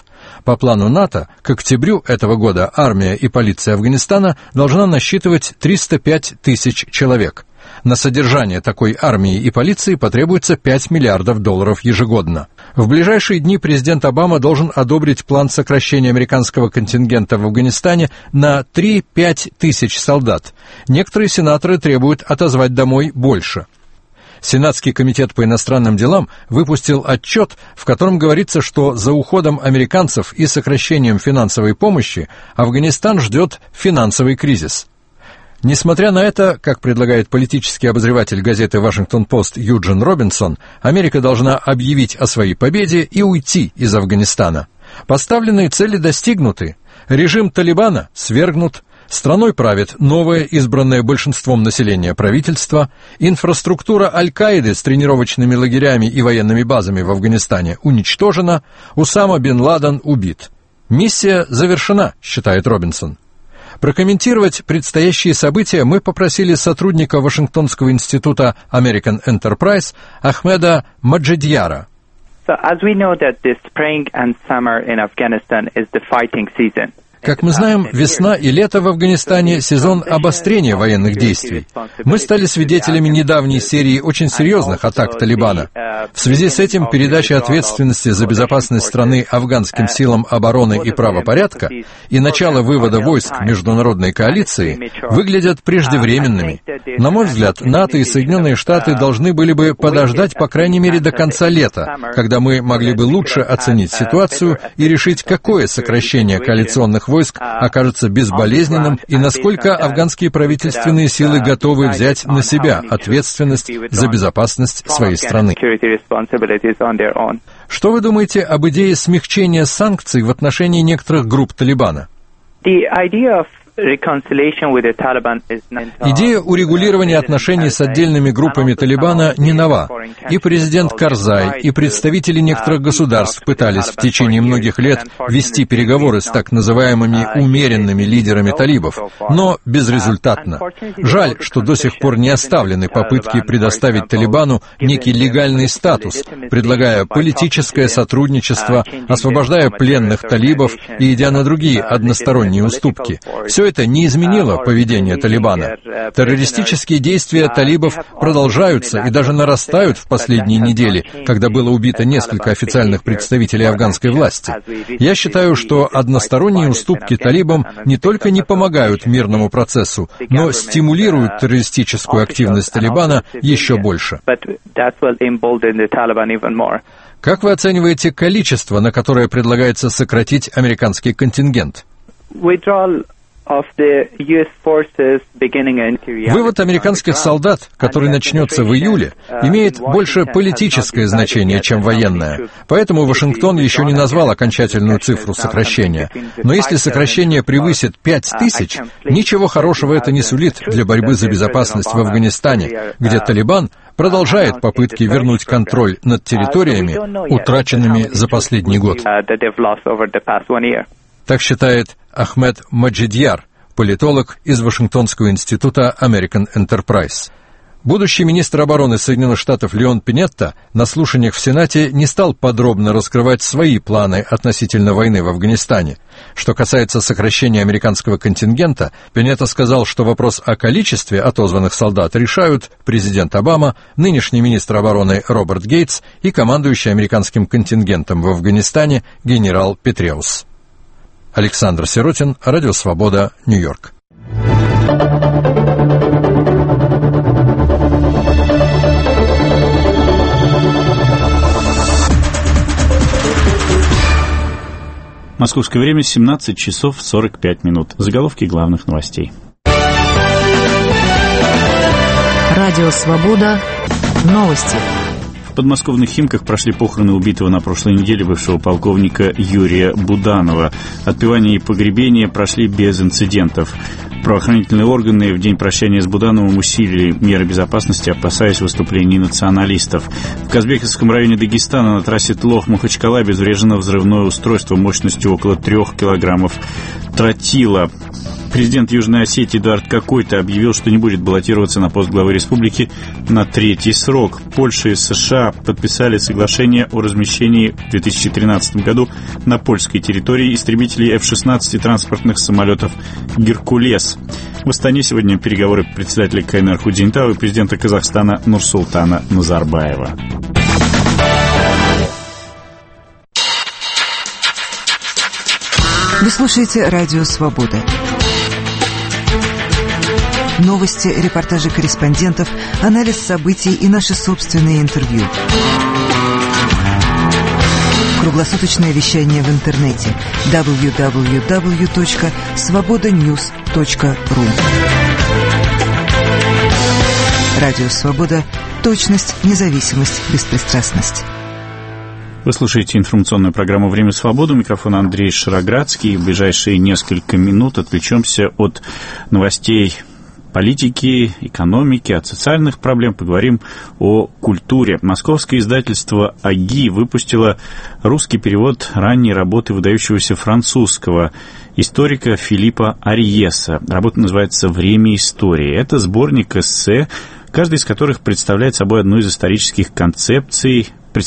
P: По плану НАТО, к октябрю этого года армия и полиция Афганистана должна насчитывать 305 тысяч человек. На содержание такой армии и полиции потребуется $5 миллиардов ежегодно. В ближайшие дни президент Обама должен одобрить план сокращения американского контингента в Афганистане на 3-5 тысяч солдат. Некоторые сенаторы требуют отозвать домой больше. Сенатский комитет по иностранным делам выпустил отчет, в котором говорится, что за уходом американцев и сокращением финансовой помощи Афганистан ждет финансовый кризис. Несмотря на это, как предлагает политический обозреватель газеты «Вашингтон-Пост» Юджин Робинсон, Америка должна объявить о своей победе и уйти из Афганистана. Поставленные цели достигнуты. Режим Талибана свергнут, страной правит новое, избранное большинством населения правительство, инфраструктура Аль-Каиды с тренировочными лагерями и военными базами в Афганистане уничтожена, Усама бен Ладен убит. Миссия завершена, считает Робинсон. Прокомментировать предстоящие события мы попросили сотрудника Вашингтонского института American Enterprise Ахмеда Маджидьяра.
Q: So as we know that the spring and summer in Afghanistan is the fighting season.
P: Как мы знаем, весна и лето в Афганистане – сезон обострения военных действий. Мы стали свидетелями недавней серии очень серьезных атак Талибана. В связи с этим передача ответственности за безопасность страны афганским силам обороны и правопорядка и начало вывода войск международной коалиции выглядят преждевременными. На мой взгляд, НАТО и Соединенные Штаты должны были бы подождать, по крайней мере, до конца лета, когда мы могли бы лучше оценить ситуацию и решить, какое сокращение коалиционных войск окажется безболезненным и насколько афганские правительственные силы готовы взять на себя ответственность за безопасность своей страны. Что вы думаете об идее смягчения санкций в отношении некоторых групп Талибана? Идея урегулирования отношений с отдельными группами Талибана не нова. И президент Карзай, и представители некоторых государств пытались в течение многих лет вести переговоры с так называемыми умеренными лидерами талибов, но безрезультатно. Жаль, что до сих пор не оставлены попытки предоставить Талибану некий легальный статус, предлагая политическое сотрудничество, освобождая пленных талибов и идя на другие односторонние уступки. Все это не изменило поведение Талибана. Террористические действия талибов продолжаются и даже нарастают в последние недели, когда было убито несколько официальных представителей афганской власти. Я считаю, что односторонние уступки талибам не только не помогают мирному процессу, но стимулируют террористическую активность Талибана еще больше. Как вы оцениваете количество, на которое предлагается сократить американский контингент? Вывод американских солдат, который начнется в июле, имеет больше политическое значение, чем военное. Поэтому Вашингтон еще не назвал окончательную цифру сокращения. Но если сокращение превысит 5000, ничего хорошего это не сулит для борьбы за безопасность в Афганистане, где Талибан продолжает попытки вернуть контроль над территориями, утраченными за последний год. Так считает Ахмед Маджидьяр, политолог из Вашингтонского института American Enterprise. Будущий министр обороны Соединенных Штатов Леон Пинетта на слушаниях в Сенате не стал подробно раскрывать свои планы относительно войны в Афганистане. Что касается сокращения американского контингента, Пинетта сказал, что вопрос о количестве отозванных солдат решают президент Обама, нынешний министр обороны Роберт Гейтс и командующий американским контингентом в Афганистане генерал Петреус. Александр Сиротин, Радио Свобода, Нью-Йорк.
A: Московское время 17 часов 45 минут. Заголовки главных новостей.
G: Радио Свобода. Новости.
A: В подмосковных Химках прошли похороны убитого на прошлой неделе бывшего полковника Юрия Буданова. Отпевание и погребение прошли без инцидентов. Правоохранительные органы в день прощания с Будановым усилили меры безопасности, опасаясь выступлений националистов. В Казбековском районе Дагестана на трассе Тлох-Махачкала обезврежено взрывное устройство мощностью около 3 килограммов тротила. Президент Южной Осетии Эдуард Какойто объявил, что не будет баллотироваться на пост главы республики на 3-й срок. Польша и США подписали соглашение о размещении в 2013 году на польской территории истребителей F-16 и транспортных самолетов «Геркулес». В Астане сегодня переговоры председателя КНР Худзинтау и президента Казахстана Нурсултана Назарбаева.
R: Вы слушаете «Радио Свобода». Новости, репортажи корреспондентов, анализ событий и наши собственные интервью. Круглосуточное вещание в интернете www.svobodanews.ru. Радио Свобода. Точность, независимость, беспристрастность.
A: Вы слушаете информационную программу «Время свободы». У микрофона Андрей Шароградский. В ближайшие несколько минут отвлечемся от новостей политики, экономики, от социальных проблем, поговорим о культуре. Московское издательство «Аги» выпустило русский перевод ранней работы выдающегося французского историка Филиппа Арьеса. Работа называется «Время истории». Это сборник эссе, каждый из которых представляет собой одну из исторических концепций,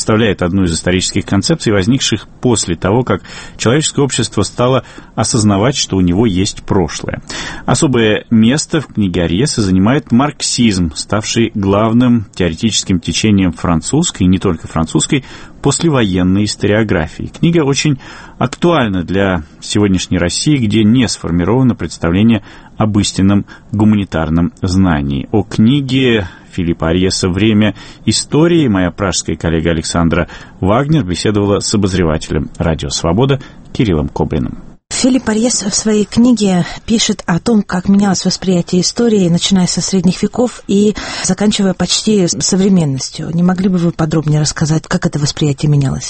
A: возникших после того, как человеческое общество стало осознавать, что у него есть прошлое. Особое место в книге Арьеса занимает марксизм, ставший главным теоретическим течением французской, и не только французской, послевоенной историографии. Книга очень актуальна для сегодняшней России, где не сформировано представление об истинном гуманитарном знании. О книге Филиппа Арьеса «Время истории» моя пражская коллега Александра Вагнер беседовала с обозревателем «Радио Свобода» Кириллом Кобриным.
S: Филипп Арьес в своей книге пишет о том, как менялось восприятие истории, начиная со средних веков и заканчивая почти современностью. Не могли бы вы подробнее рассказать, как это восприятие менялось?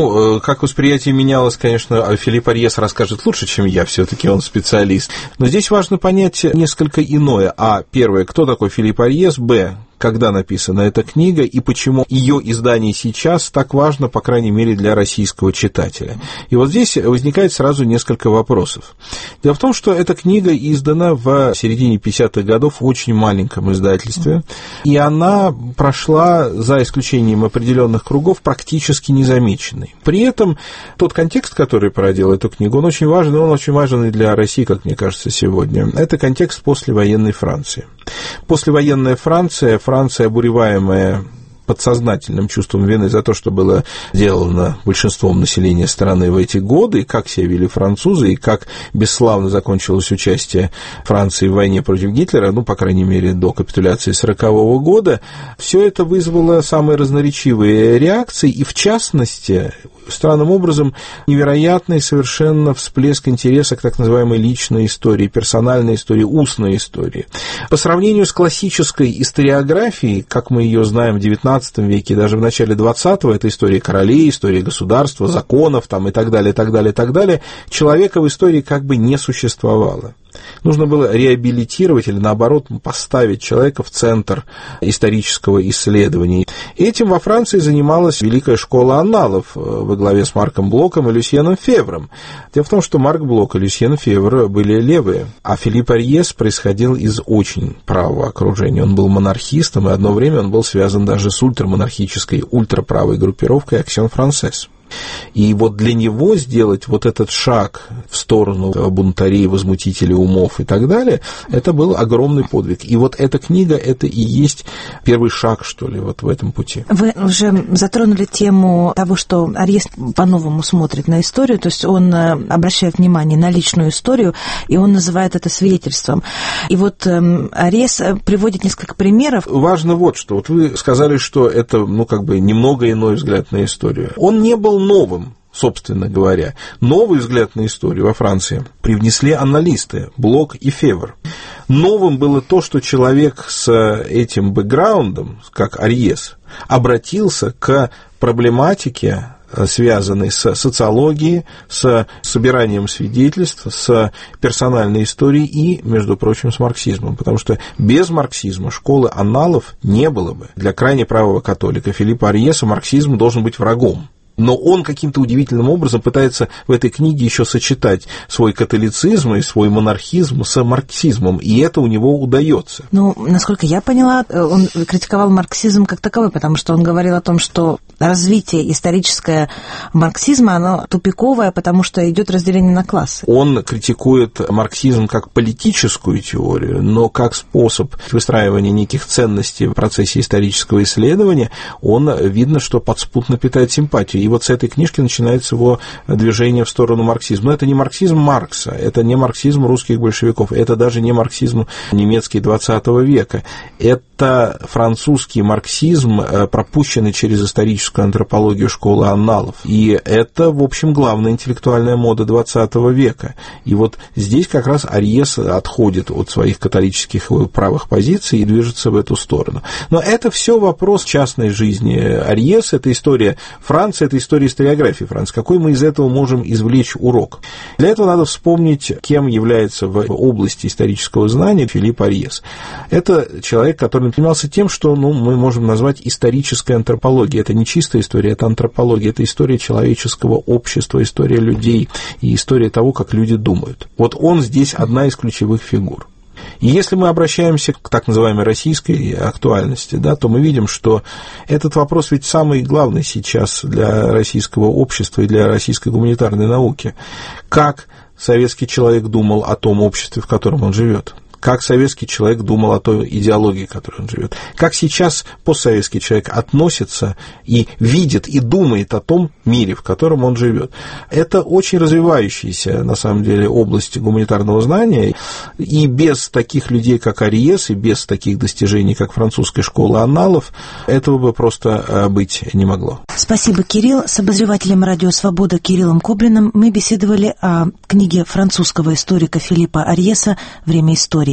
T: Как восприятие менялось, конечно, Филипп Арьес расскажет лучше, чем я, все-таки он специалист. Но здесь важно понять несколько иное. Первое, кто такой Филипп Арьес, когда написана эта книга и почему ее издание сейчас так важно, по крайней мере, для российского читателя. И вот здесь возникает сразу несколько вопросов. Дело в том, что эта книга издана в середине 50-х годов в очень маленьком издательстве, и она прошла, за исключением определенных кругов, практически незамеченной. При этом тот контекст, который породил эту книгу, он очень важен и для России, как мне кажется, сегодня. Это контекст послевоенной Франции. Послевоенная Франция, обуреваемая подсознательным чувством вины за то, что было сделано большинством населения страны в эти годы, и как себя вели французы, и как бесславно закончилось участие Франции в войне против Гитлера, по крайней мере, до капитуляции 1940 года, все это вызвало самые разноречивые реакции, и в частности, странным образом, невероятный совершенно всплеск интереса к так называемой личной истории, персональной истории, устной истории. По сравнению с классической историографией, как мы ее знаем в XIX веке, даже в начале XX, это история королей, история государства, законов и так далее, человека в истории как бы не существовало. Нужно было реабилитировать или, наоборот, поставить человека в центр исторического исследования. Этим во Франции занималась Великая школа анналов во главе с Марком Блоком и Люсьеном Февром. Дело в том, что Марк Блок и Люсьен Февр были левые, а Филипп Арьес происходил из очень правого окружения. Он был монархистом, и одно время он был связан даже с ультрамонархической, ультраправой группировкой «Аксион Франсес». И вот для него сделать вот этот шаг в сторону бунтарей, возмутителей умов и так далее, это был огромный подвиг. И вот эта книга, это и есть первый шаг, что ли, вот в этом пути.
S: Вы уже затронули тему того, что Арьес по-новому смотрит на историю, то есть он обращает внимание на личную историю, и он называет это свидетельством. И вот Арьес приводит несколько примеров.
T: Важно вот что. Вот вы сказали, что это, немного иной взгляд на историю. Он не был новым собственно говоря. Новый взгляд на историю во Франции привнесли аналисты Блок и Февр. Новым было то, что человек с этим бэкграундом, как Арьес, обратился к проблематике, связанной с социологией, с собиранием свидетельств, с персональной историей и, между прочим, с марксизмом. Потому что без марксизма школы анналов не было бы. Для крайне правого католика Филиппа Арьеса марксизм должен быть врагом. Но он каким-то удивительным образом пытается в этой книге еще сочетать свой католицизм и свой монархизм с марксизмом, и это у него удается.
S: Ну, насколько я поняла, он критиковал марксизм как таковой, потому что он говорил о том, что развитие историческое марксизма, оно тупиковое, потому что идет разделение на классы.
T: Он критикует марксизм как политическую теорию, но как способ выстраивания неких ценностей в процессе исторического исследования, он, видно, что подспудно питает симпатию. И вот с этой книжки начинается его движение в сторону марксизма. Но это не марксизм Маркса, это не марксизм русских большевиков, это даже не марксизм немецкий XX века. Это французский марксизм, пропущенный через историческую антропологию школы анналов. И это, в общем, главная интеллектуальная мода XX века. И вот здесь как раз Арьес отходит от своих католических правых позиций и движется в эту сторону. Но это все вопрос частной жизни Арьеса, это история Франции, это история историографии Франции. Какой мы из этого можем извлечь урок? Для этого надо вспомнить, кем является в области исторического знания Филипп Арьес. Это человек, который занимался тем, что мы можем назвать исторической антропологией. Это не чистая история, это антропология, это история человеческого общества, история людей и история того, как люди думают. Вот он здесь одна из ключевых фигур. И если мы обращаемся к так называемой российской актуальности, да, то мы видим, что этот вопрос ведь самый главный сейчас для российского общества и для российской гуманитарной науки. Как советский человек думал о том обществе, в котором он живет? Как советский человек думал о той идеологии, в которой он живет? Как сейчас постсоветский человек относится и видит, и думает о том мире, в котором он живет? Это очень развивающаяся, на самом деле, область гуманитарного знания, и без таких людей, как Арьес, и без таких достижений, как французская школа анналов, этого бы просто быть не могло.
S: Спасибо, Кирилл. С обозревателем «Радио Свобода» Кириллом Коблиным мы беседовали о книге французского историка Филиппа Арьеса «Время истории».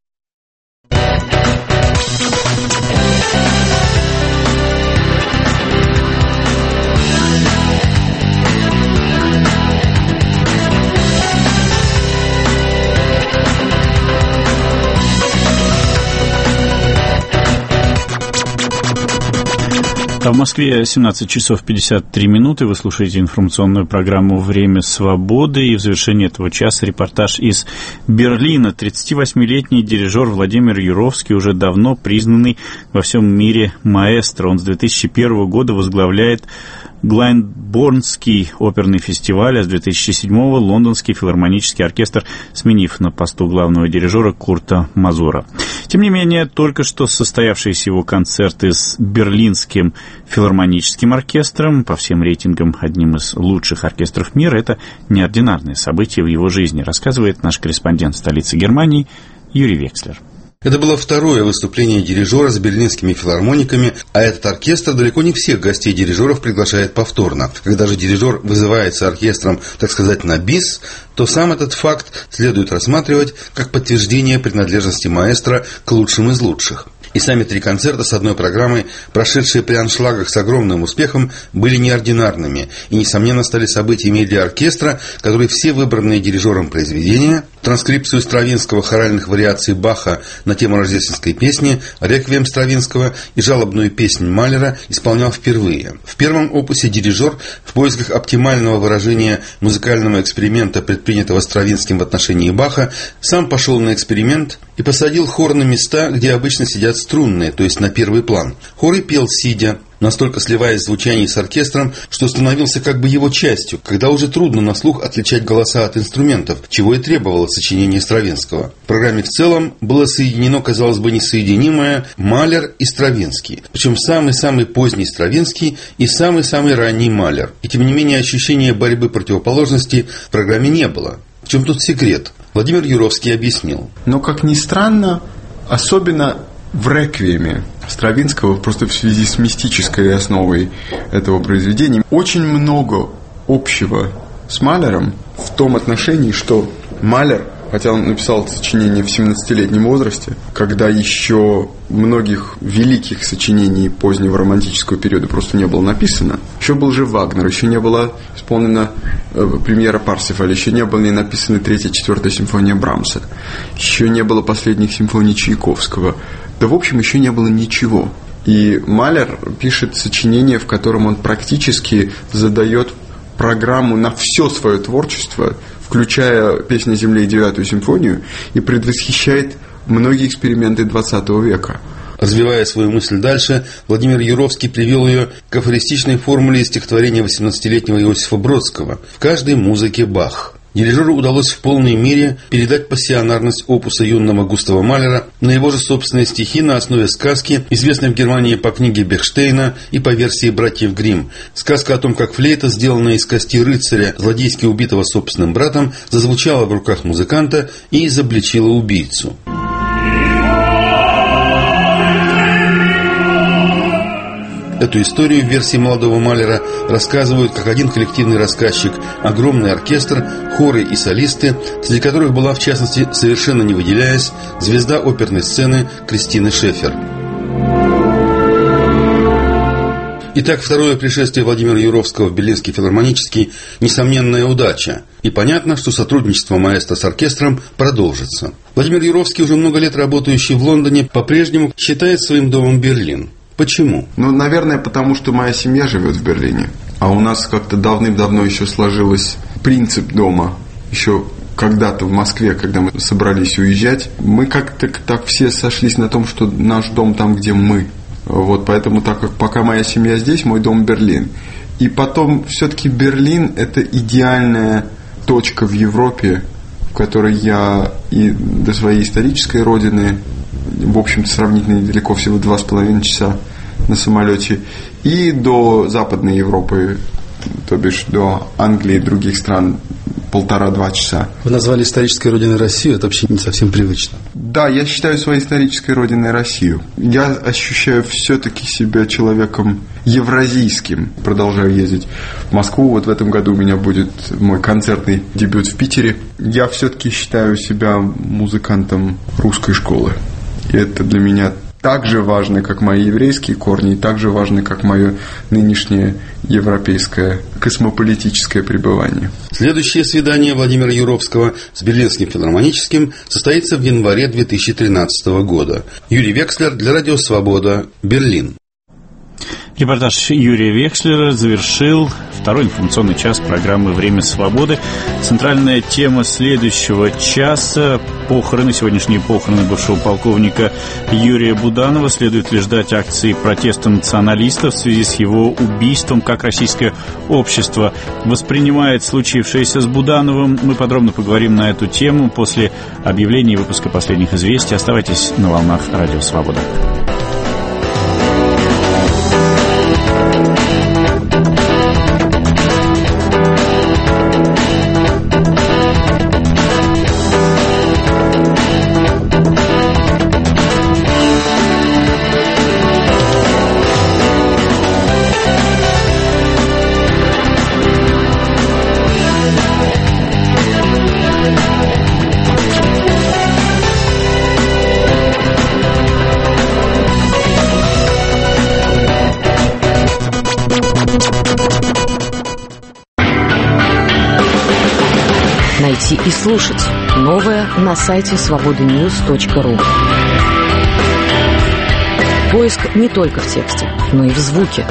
A: А в Москве 17 часов 53 минуты. Вы слушаете информационную программу «Время свободы». И в завершении этого часа репортаж из Берлина. 38-летний дирижер Владимир Юровский, уже давно признанный во всем мире маэстро. Он с 2001 года возглавляет Глайндборнский оперный фестиваль, а с 2007-го Лондонский филармонический оркестр, сменив на посту главного дирижера Курта Мазура. Тем не менее, только что состоявшиеся его концерты с Берлинским филармоническим оркестром, по всем рейтингам одним из лучших оркестров мира, это неординарное событие в его жизни, рассказывает наш корреспондент столицы Германии Юрий Векслер.
U: Это было второе выступление дирижера с берлинскими филармониками, а этот оркестр далеко не всех гостей дирижеров приглашает повторно. Когда же дирижер вызывается оркестром, так сказать, на бис, то сам этот факт следует рассматривать как подтверждение принадлежности маэстро к лучшим из лучших. И сами три концерта с одной программой, прошедшие при аншлагах с огромным успехом, были неординарными и, несомненно, стали событиями для оркестра, который все выбранные дирижером произведения, транскрипцию Стравинского хоральных вариаций Баха на тему рождественской песни, реквием Стравинского и жалобную песнь Малера исполнял впервые. В первом опусе дирижер в поисках оптимального выражения музыкального эксперимента, предпринятого Стравинским в отношении Баха, сам пошел на эксперимент и посадил хор на места, где обычно сидят струнные, то есть на первый план. Хор и пел сидя, настолько сливаясь в звучании с оркестром, что становился как бы его частью, когда уже трудно на слух отличать голоса от инструментов, чего и требовало сочинение Стравинского. В программе в целом было соединено, казалось бы, несоединимое Малер и Стравинский. Причем самый-самый поздний Стравинский и самый-самый ранний Малер. И тем не менее ощущения борьбы противоположностей в программе не было. В чем тут секрет? Владимир Юровский объяснил.
V: Но, как ни странно, особенно в реквиеме Стравинского, просто в связи с мистической основой этого произведения, очень много общего с Малером в том отношении, что Малер, хотя он написал сочинение в 17-летнем возрасте, когда еще многих великих сочинений позднего романтического периода просто не было написано, еще был жив Вагнер, еще не была исполнена премьера Парсифаля, еще не были написаны 3-я, 4-я симфония Брамса, еще не было последних симфоний Чайковского, да в общем еще не было ничего. И Малер пишет сочинение, в котором он практически задает программу на все свое творчество, включая «Песнь о земле» и 9-ю симфонию, и предвосхищает многие эксперименты 20 века.
U: Развивая свою мысль дальше, Владимир Юровский привел ее к афористичной формуле из стихотворения 18-летнего Иосифа Бродского «В каждой музыке Бах». Дирижеру удалось в полной мере передать пассионарность опуса юного Густава Малера на его же собственные стихи на основе сказки, известной в Германии по книге Бехштейна и по версии братьев Гримм. Сказка о том, как флейта, сделанная из кости рыцаря, злодейски убитого собственным братом, зазвучала в руках музыканта и изобличила убийцу. Эту историю в версии молодого Малера рассказывают как один коллективный рассказчик, огромный оркестр, хоры и солисты, среди которых была, в частности, совершенно не выделяясь, звезда оперной сцены Кристины Шефер. Итак, второе пришествие Владимира Юровского в Берлинский филармонический – несомненная удача. И понятно, что сотрудничество маэстро с оркестром продолжится. Владимир Юровский, уже много лет работающий в Лондоне, по-прежнему считает своим домом Берлин. Почему?
V: Наверное, потому что моя семья живет в Берлине. А у нас как-то давным-давно еще сложился принцип дома. Еще когда-то в Москве, когда мы собрались уезжать, мы как-то так все сошлись на том, что наш дом там, где мы. Вот, поэтому, так как пока моя семья здесь, мой дом Берлин. И потом, все-таки Берлин – это идеальная точка в Европе, в которой я и до своей исторической родины, в общем-то, сравнительно недалеко, всего 2,5 часа на самолете, и до Западной Европы, то бишь до Англии и других стран, 1,5-2 часа.
U: Вы назвали исторической родиной Россию, это вообще не совсем привычно.
V: Да, я считаю своей исторической родиной Россию. Я ощущаю все-таки себя человеком евразийским. Продолжаю ездить в Москву. Вот в этом году у меня будет мой концертный дебют в Питере. Я все-таки считаю себя музыкантом русской школы. И это для меня так же важно, как мои еврейские корни, и так же важно, как мое нынешнее европейское космополитическое пребывание.
U: Следующее свидание Владимира Юровского с Берлинским филармоническим состоится в январе 2013 года. Юрий Векслер для Радио Свобода, Берлин.
A: Репортаж Юрия Векслера завершил второй информационный час программы «Время свободы». Центральная тема следующего часа – похороны, сегодняшние похороны бывшего полковника Юрия Буданова. Следует ли ждать акции протеста националистов в связи с его убийством? Как российское общество воспринимает случившееся с Будановым? Мы подробно поговорим на эту тему после объявления и выпуска последних известий. Оставайтесь на волнах Радио Свобода.
D: Найти и слушать новое на сайте svobodanews.ru. Поиск не только в тексте, но и в звуке.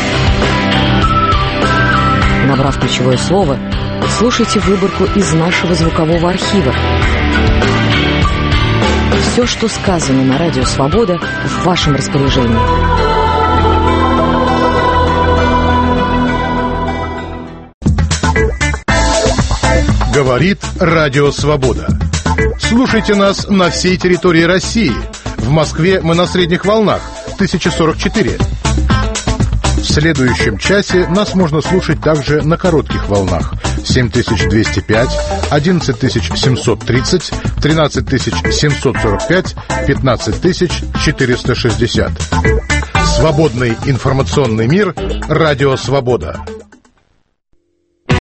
D: Набрав ключевое слово, слушайте выборку из нашего звукового архива. Все, что сказано на Радио Свобода, в вашем распоряжении.
E: Говорит Радио Свобода. Слушайте нас на всей территории России. В Москве мы на средних волнах 1044. В следующем часе нас можно слушать также на коротких волнах 7205, 11730, 13745, 15460. Свободный информационный мир. Радио Свобода.